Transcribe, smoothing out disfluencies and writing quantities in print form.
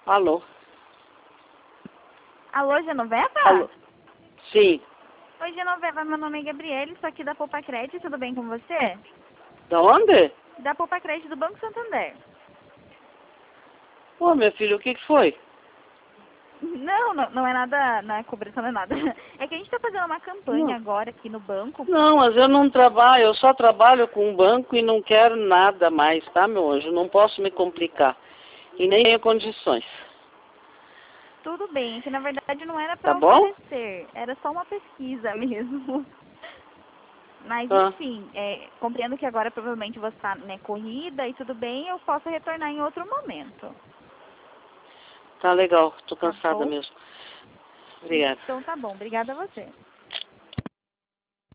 Alô? Alô, Genoveva? Alô? Sim. Oi, Genoveva, meu nome é Gabriele, estou aqui da Poupa Crédito, tudo bem com você? Da onde? Da Poupa Crédito do Banco Santander. Ô, meu filho, o que foi? Não é nada, não é cobertura, não é nada. É que a gente está fazendo uma campanha Não. agora aqui no banco. Não, mas eu não trabalho, eu só trabalho com um banco e não quero nada mais, tá, meu anjo? Não posso me complicar. E nem tenho condições. Tudo bem, que na verdade não era Tá para bom? oferecer, era só uma pesquisa mesmo. Mas Ah, enfim, compreendo que agora provavelmente você está, né, corrida e tudo bem, eu posso retornar em outro momento. tá legal, tô Tá cansada bom? mesmo. Obrigada. Então tá bom, obrigada a você.